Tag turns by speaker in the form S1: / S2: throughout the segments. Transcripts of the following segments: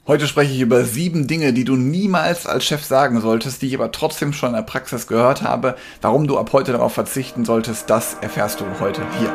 S1: Heute spreche ich über 7 Dinge, die du niemals als Chef sagen solltest, die ich aber trotzdem schon in der Praxis gehört habe. Warum du ab heute darauf verzichten solltest, das erfährst du heute hier.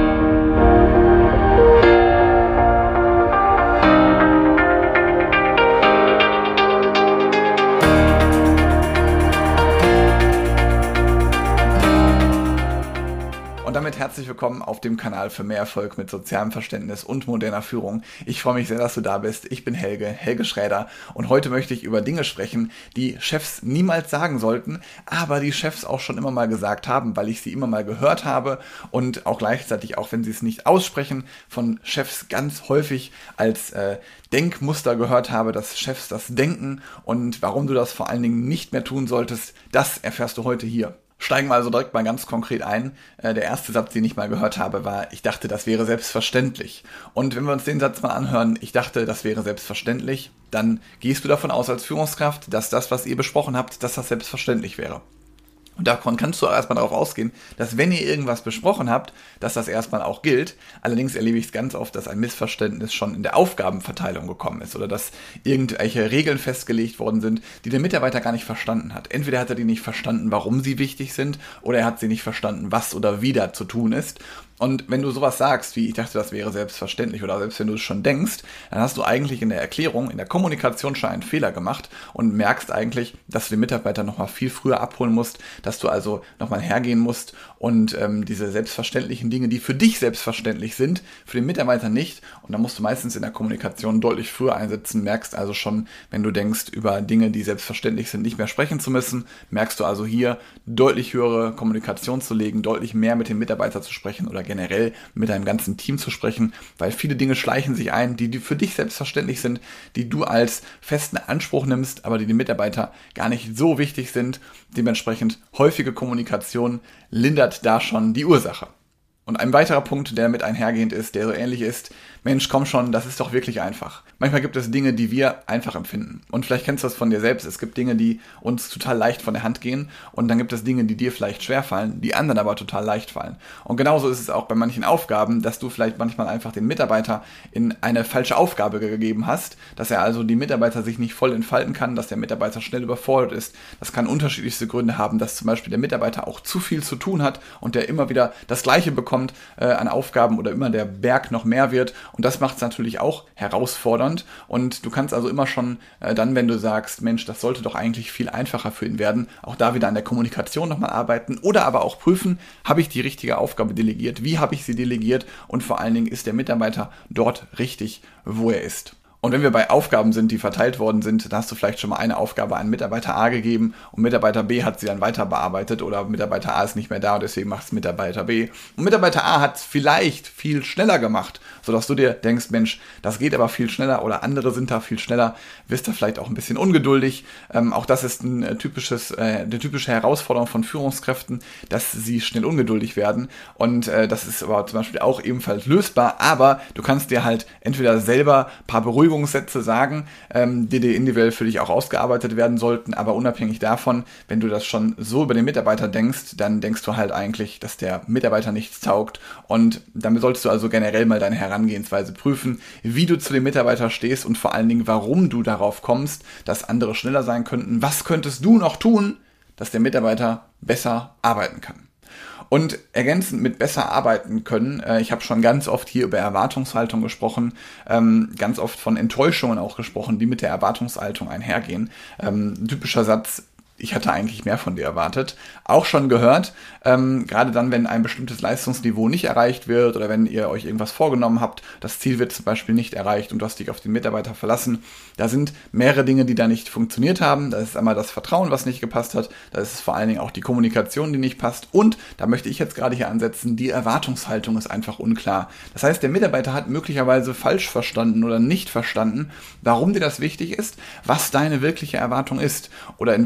S1: Und damit herzlich willkommen auf dem Kanal für mehr Erfolg mit sozialem Verständnis und moderner Führung. Ich freue mich sehr, dass du da bist. Ich bin Helge Schräder, und heute möchte ich über Dinge sprechen, die Chefs niemals sagen sollten, aber die Chefs auch schon immer mal gesagt haben, weil ich sie immer mal gehört habe und auch gleichzeitig, auch wenn sie es nicht aussprechen, von Chefs ganz häufig als Denkmuster gehört habe, dass Chefs das denken, und warum du das vor allen Dingen nicht mehr tun solltest, das erfährst du heute hier. Steigen wir also direkt mal ganz konkret ein. Der erste Satz, den ich mal gehört habe, war: Ich dachte, das wäre selbstverständlich. Und wenn wir uns den Satz mal anhören: Ich dachte, das wäre selbstverständlich, dann gehst du davon aus als Führungskraft, dass das, was ihr besprochen habt, dass das selbstverständlich wäre. Und davon kannst du auch erstmal darauf ausgehen, dass wenn ihr irgendwas besprochen habt, dass das erstmal auch gilt. Allerdings erlebe ich es ganz oft, dass ein Missverständnis schon in der Aufgabenverteilung gekommen ist oder dass irgendwelche Regeln festgelegt worden sind, die der Mitarbeiter gar nicht verstanden hat. Entweder hat er die nicht verstanden, warum sie wichtig sind, oder er hat sie nicht verstanden, was oder wie da zu tun ist. Und wenn du sowas sagst, wie: Ich dachte, das wäre selbstverständlich, oder selbst wenn du es schon denkst, dann hast du eigentlich in der Erklärung, in der Kommunikation schon einen Fehler gemacht und merkst eigentlich, dass du den Mitarbeiter nochmal viel früher abholen musst, dass du also nochmal hergehen musst und diese selbstverständlichen Dinge, die für dich selbstverständlich sind, für den Mitarbeiter nicht. Und da musst du meistens in der Kommunikation deutlich früher einsetzen, merkst also schon, wenn du denkst, über Dinge, die selbstverständlich sind, nicht mehr sprechen zu müssen, merkst du also hier, deutlich höhere Kommunikation zu legen, deutlich mehr mit dem Mitarbeiter zu sprechen oder generell mit deinem ganzen Team zu sprechen, weil viele Dinge schleichen sich ein, die für dich selbstverständlich sind, die du als festen Anspruch nimmst, aber die dem Mitarbeiter gar nicht so wichtig sind. Dementsprechend häufige Kommunikation lindert da schon die Ursache. Und ein weiterer Punkt, der mit einhergehend ist, der so ähnlich ist: Mensch, komm schon, das ist doch wirklich einfach. Manchmal gibt es Dinge, die wir einfach empfinden. Und vielleicht kennst du das von dir selbst. Es gibt Dinge, die uns total leicht von der Hand gehen. Und dann gibt es Dinge, die dir vielleicht schwer fallen, die anderen aber total leicht fallen. Und genauso ist es auch bei manchen Aufgaben, dass du vielleicht manchmal einfach den Mitarbeiter in eine falsche Aufgabe gegeben hast, dass er also die Mitarbeiter sich nicht voll entfalten kann, dass der Mitarbeiter schnell überfordert ist. Das kann unterschiedlichste Gründe haben, dass zum Beispiel der Mitarbeiter auch zu viel zu tun hat und der immer wieder das Gleiche bekommt an Aufgaben oder immer der Berg noch mehr wird, und das macht es natürlich auch herausfordernd. Und du kannst also immer schon dann, wenn du sagst: Mensch, das sollte doch eigentlich viel einfacher für ihn werden, auch da wieder an der Kommunikation nochmal arbeiten oder aber auch prüfen: Habe ich die richtige Aufgabe delegiert, wie habe ich sie delegiert, und vor allen Dingen, ist der Mitarbeiter dort richtig, wo er ist. Und wenn wir bei Aufgaben sind, die verteilt worden sind, dann hast du vielleicht schon mal eine Aufgabe an Mitarbeiter A gegeben und Mitarbeiter B hat sie dann weiter bearbeitet, oder Mitarbeiter A ist nicht mehr da und deswegen macht es Mitarbeiter B. Und Mitarbeiter A hat es vielleicht viel schneller gemacht, sodass du dir denkst: Mensch, das geht aber viel schneller, oder andere sind da viel schneller, wirst da vielleicht auch ein bisschen ungeduldig. Auch das ist eine typische Herausforderung von Führungskräften, dass sie schnell ungeduldig werden, und das ist aber zum Beispiel auch ebenfalls lösbar, aber du kannst dir halt entweder selber ein paar Beruhigungssätze sagen, die individuell für dich auch ausgearbeitet werden sollten, aber unabhängig davon, wenn du das schon so über den Mitarbeiter denkst, dann denkst du halt eigentlich, dass der Mitarbeiter nichts taugt, und damit solltest du also generell mal deine Herangehensweise prüfen, wie du zu dem Mitarbeiter stehst und vor allen Dingen, warum du darauf kommst, dass andere schneller sein könnten. Was könntest du noch tun, dass der Mitarbeiter besser arbeiten kann? Und ergänzend mit besser arbeiten können, ich habe schon ganz oft hier über Erwartungshaltung gesprochen, ganz oft von Enttäuschungen auch gesprochen, die mit der Erwartungshaltung einhergehen. Typischer Satz: Ich hatte eigentlich mehr von dir erwartet. Auch schon gehört, gerade dann, wenn ein bestimmtes Leistungsniveau nicht erreicht wird oder wenn ihr euch irgendwas vorgenommen habt, das Ziel wird zum Beispiel nicht erreicht und du hast dich auf den Mitarbeiter verlassen. Da sind mehrere Dinge, die da nicht funktioniert haben. Da ist einmal das Vertrauen, was nicht gepasst hat. Da ist es vor allen Dingen auch die Kommunikation, die nicht passt. Und, da möchte ich jetzt gerade hier ansetzen, die Erwartungshaltung ist einfach unklar. Das heißt, der Mitarbeiter hat möglicherweise falsch verstanden oder nicht verstanden, warum dir das wichtig ist, was deine wirkliche Erwartung ist oder in welche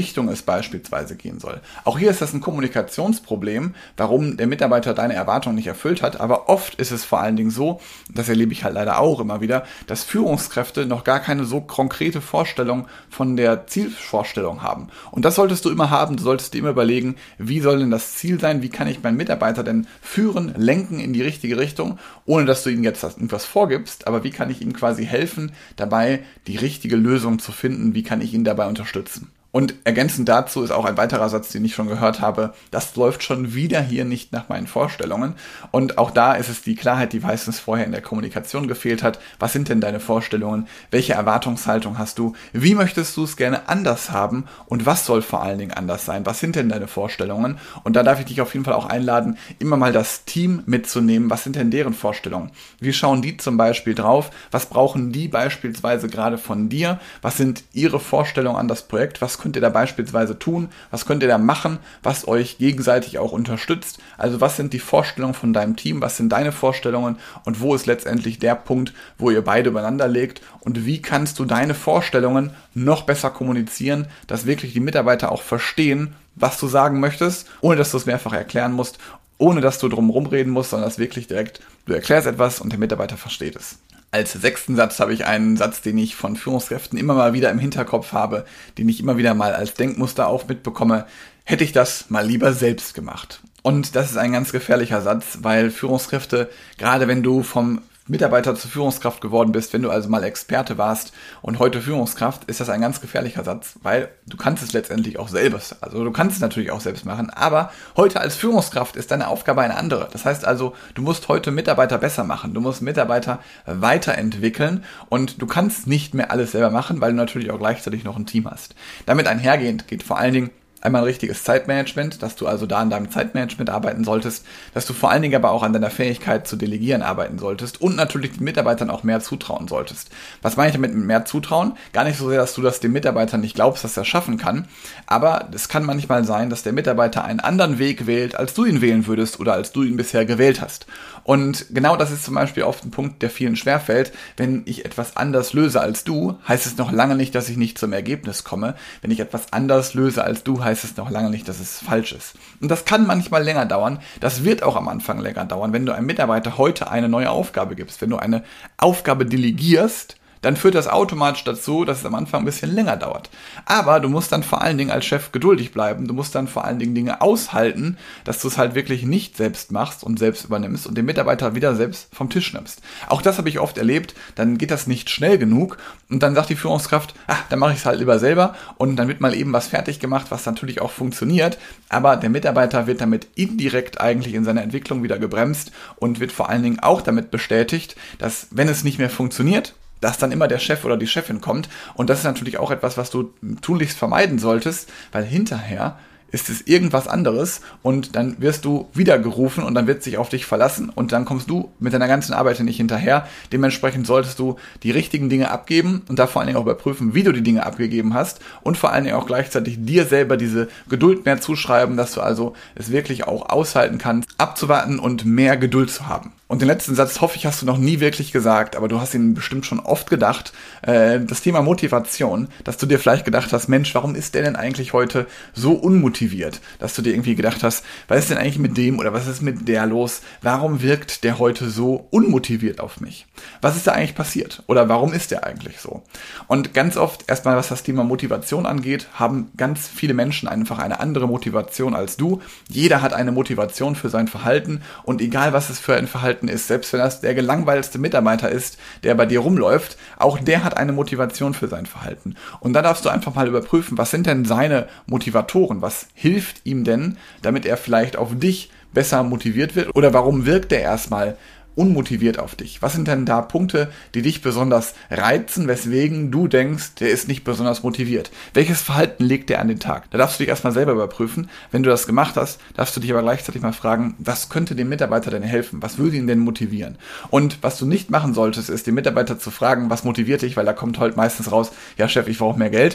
S1: Richtung es beispielsweise gehen soll. Auch hier ist das ein Kommunikationsproblem, warum der Mitarbeiter deine Erwartungen nicht erfüllt hat, aber oft ist es vor allen Dingen so, das erlebe ich halt leider auch immer wieder, dass Führungskräfte noch gar keine so konkrete Vorstellung von der Zielvorstellung haben. Und das solltest du immer haben, du solltest dir immer überlegen, wie soll denn das Ziel sein, wie kann ich meinen Mitarbeiter denn führen, lenken in die richtige Richtung, ohne dass du ihm jetzt irgendwas vorgibst, aber wie kann ich ihm quasi helfen, dabei die richtige Lösung zu finden, wie kann ich ihn dabei unterstützen. Und ergänzend dazu ist auch ein weiterer Satz, den ich schon gehört habe, das läuft schon wieder hier nicht nach meinen Vorstellungen. Und auch da ist es die Klarheit, die meistens vorher in der Kommunikation gefehlt hat. Was sind denn deine Vorstellungen? Welche Erwartungshaltung hast du? Wie möchtest du es gerne anders haben? Und was soll vor allen Dingen anders sein? Was sind denn deine Vorstellungen? Und da darf ich dich auf jeden Fall auch einladen, immer mal das Team mitzunehmen. Was sind denn deren Vorstellungen? Wie schauen die zum Beispiel drauf? Was brauchen die beispielsweise gerade von dir? Was sind ihre Vorstellungen an das Projekt? Was könnt ihr da beispielsweise tun? Was könnt ihr da machen, was euch gegenseitig auch unterstützt? Also was sind die Vorstellungen von deinem Team? Was sind deine Vorstellungen? Und wo ist letztendlich der Punkt, wo ihr beide übereinander legt? Und wie kannst du deine Vorstellungen noch besser kommunizieren, dass wirklich die Mitarbeiter auch verstehen, was du sagen möchtest, ohne dass du es mehrfach erklären musst, ohne dass du drum rumreden musst, sondern dass wirklich direkt, du erklärst etwas und der Mitarbeiter versteht es. Als 6. Satz habe ich einen Satz, den ich von Führungskräften immer mal wieder im Hinterkopf habe, den ich immer wieder mal als Denkmuster auch mitbekomme. Hätte ich das mal lieber selbst gemacht. Und das ist ein ganz gefährlicher Satz, weil Führungskräfte, gerade wenn du vom Mitarbeiter zur Führungskraft geworden bist, wenn du also mal Experte warst und heute Führungskraft, ist das ein ganz gefährlicher Satz, weil du kannst es letztendlich auch selbst, also du kannst es natürlich auch selbst machen, aber heute als Führungskraft ist deine Aufgabe eine andere. Das heißt also, du musst heute Mitarbeiter besser machen, du musst Mitarbeiter weiterentwickeln und du kannst nicht mehr alles selber machen, weil du natürlich auch gleichzeitig noch ein Team hast. Damit einhergehend geht vor allen Dingen einmal ein richtiges Zeitmanagement, dass du also da an deinem Zeitmanagement arbeiten solltest, dass du vor allen Dingen aber auch an deiner Fähigkeit zu delegieren arbeiten solltest und natürlich den Mitarbeitern auch mehr zutrauen solltest. Was meine ich damit mit mehr zutrauen? Gar nicht so sehr, dass du das dem Mitarbeiter nicht glaubst, dass er schaffen kann, aber es kann manchmal sein, dass der Mitarbeiter einen anderen Weg wählt, als du ihn wählen würdest oder als du ihn bisher gewählt hast. Und genau das ist zum Beispiel oft ein Punkt, der vielen schwerfällt. Wenn ich etwas anders löse als du, heißt es noch lange nicht, dass ich nicht zum Ergebnis komme. Wenn ich etwas anders löse als du, heißt es noch lange nicht, dass es falsch ist. Und das kann manchmal länger dauern. Das wird auch am Anfang länger dauern. Wenn du einem Mitarbeiter heute eine neue Aufgabe gibst, wenn du eine Aufgabe delegierst, dann führt das automatisch dazu, dass es am Anfang ein bisschen länger dauert. Aber du musst dann vor allen Dingen als Chef geduldig bleiben. Du musst dann vor allen Dingen Dinge aushalten, dass du es halt wirklich nicht selbst machst und selbst übernimmst und den Mitarbeiter wieder selbst vom Tisch nimmst. Auch das habe ich oft erlebt. Dann geht das nicht schnell genug und dann sagt die Führungskraft, dann mache ich es halt lieber selber und dann wird mal eben was fertig gemacht, was natürlich auch funktioniert. Aber der Mitarbeiter wird damit indirekt eigentlich in seiner Entwicklung wieder gebremst und wird vor allen Dingen auch damit bestätigt, dass wenn es nicht mehr funktioniert, dass dann immer der Chef oder die Chefin kommt. Und das ist natürlich auch etwas, was du tunlichst vermeiden solltest, weil hinterher ist es irgendwas anderes und dann wirst du wieder gerufen und dann wird sich auf dich verlassen und dann kommst du mit deiner ganzen Arbeit nicht hinterher. Dementsprechend solltest du die richtigen Dinge abgeben und da vor allen Dingen auch überprüfen, wie du die Dinge abgegeben hast und vor allen Dingen auch gleichzeitig dir selber diese Geduld mehr zuschreiben, dass du also es wirklich auch aushalten kannst, abzuwarten und mehr Geduld zu haben. Und den letzten Satz, hoffe ich, hast du noch nie wirklich gesagt, aber du hast ihn bestimmt schon oft gedacht. Das Thema Motivation, dass du dir vielleicht gedacht hast, Mensch, warum ist der denn eigentlich heute so unmotiviert? Dass du dir irgendwie gedacht hast, was ist denn eigentlich mit dem oder was ist mit der los? Warum wirkt der heute so unmotiviert auf mich? Was ist da eigentlich passiert? Oder warum ist der eigentlich so? Und ganz oft, erstmal was das Thema Motivation angeht, haben ganz viele Menschen einfach eine andere Motivation als du. Jeder hat eine Motivation für sein Verhalten und egal was es für ein Verhalten ist, selbst wenn das der gelangweilste Mitarbeiter ist, der bei dir rumläuft, auch der hat eine Motivation für sein Verhalten. Und da darfst du einfach mal überprüfen, was sind denn seine Motivatoren? Was hilft ihm denn, damit er vielleicht auf dich besser motiviert wird? Oder warum wirkt er erstmal unmotiviert auf dich? Was sind denn da Punkte, die dich besonders reizen, weswegen du denkst, der ist nicht besonders motiviert? Welches Verhalten legt der an den Tag? Da darfst du dich erstmal selber überprüfen. Wenn du das gemacht hast, darfst du dich aber gleichzeitig mal fragen, was könnte dem Mitarbeiter denn helfen? Was würde ihn denn motivieren? Und was du nicht machen solltest, ist den Mitarbeiter zu fragen, was motiviert dich? Weil da kommt halt meistens raus, ja Chef, ich brauche mehr Geld.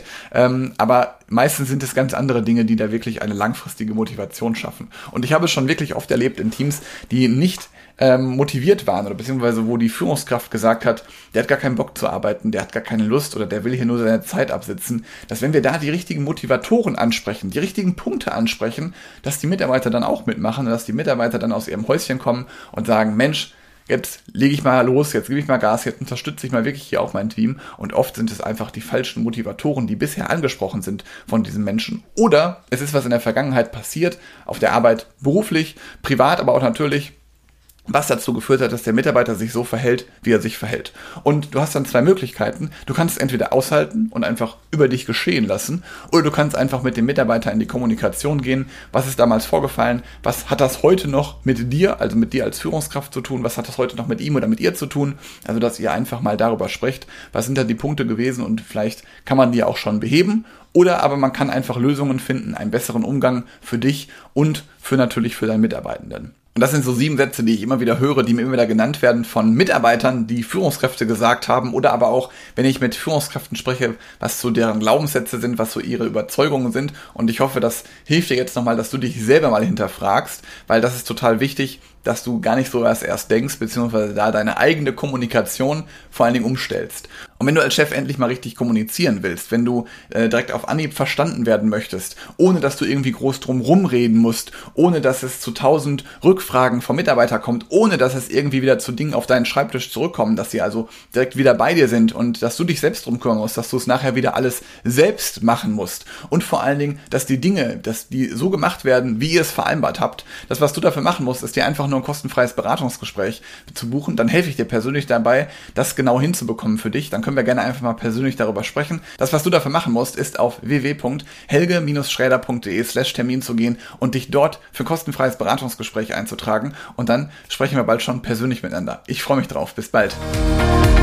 S1: Aber meistens sind es ganz andere Dinge, die da wirklich eine langfristige Motivation schaffen. Und ich habe es schon wirklich oft erlebt in Teams, die nicht motiviert waren oder beziehungsweise wo die Führungskraft gesagt hat, der hat gar keinen Bock zu arbeiten, der hat gar keine Lust oder der will hier nur seine Zeit absitzen, dass wenn wir da die richtigen Motivatoren ansprechen, die richtigen Punkte ansprechen, dass die Mitarbeiter dann auch mitmachen und dass die Mitarbeiter dann aus ihrem Häuschen kommen und sagen, Mensch, jetzt lege ich mal los, jetzt gebe ich mal Gas, jetzt unterstütze ich mal wirklich hier auch mein Team. Und oft sind es einfach die falschen Motivatoren, die bisher angesprochen sind von diesen Menschen. Oder es ist was in der Vergangenheit passiert, auf der Arbeit, beruflich, privat, aber auch natürlich, was dazu geführt hat, dass der Mitarbeiter sich so verhält, wie er sich verhält. Und du hast dann zwei Möglichkeiten. Du kannst es entweder aushalten und einfach über dich geschehen lassen, oder du kannst einfach mit dem Mitarbeiter in die Kommunikation gehen. Was ist damals vorgefallen? Was hat das heute noch mit dir, also mit dir als Führungskraft zu tun? Was hat das heute noch mit ihm oder mit ihr zu tun? Also, dass ihr einfach mal darüber sprecht. Was sind da die Punkte gewesen? Und vielleicht kann man die auch schon beheben. Oder aber man kann einfach Lösungen finden, einen besseren Umgang für dich und natürlich für deinen Mitarbeitenden. Und das sind so 7 Sätze, die ich immer wieder höre, die mir immer wieder genannt werden von Mitarbeitern, die Führungskräfte gesagt haben, oder aber auch, wenn ich mit Führungskräften spreche, was so deren Glaubenssätze sind, was so ihre Überzeugungen sind. Und ich hoffe, das hilft dir jetzt nochmal, dass du dich selber mal hinterfragst, weil das ist total wichtig, dass du gar nicht so erst denkst, beziehungsweise da deine eigene Kommunikation vor allen Dingen umstellst. Und wenn du als Chef endlich mal richtig kommunizieren willst, wenn du direkt auf Anhieb verstanden werden möchtest, ohne dass du irgendwie groß drum rumreden musst, ohne dass es zu 1000 Rückfragen vom Mitarbeiter kommt, ohne dass es irgendwie wieder zu Dingen auf deinen Schreibtisch zurückkommen, dass sie also direkt wieder bei dir sind und dass du dich selbst drum kümmern musst, dass du es nachher wieder alles selbst machen musst. Und vor allen Dingen, dass die Dinge, dass die so gemacht werden, wie ihr es vereinbart habt. Das, was du dafür machen musst, ist dir einfach nur ein kostenfreies Beratungsgespräch zu buchen. Dann helfe ich dir persönlich dabei, das genau hinzubekommen für dich. Dann können wir gerne einfach mal persönlich darüber sprechen. Das, was du dafür machen musst, ist auf www.helge-schräder.de/Termin zu gehen und dich dort für ein kostenfreies Beratungsgespräch einzutragen. Und dann sprechen wir bald schon persönlich miteinander. Ich freue mich drauf. Bis bald.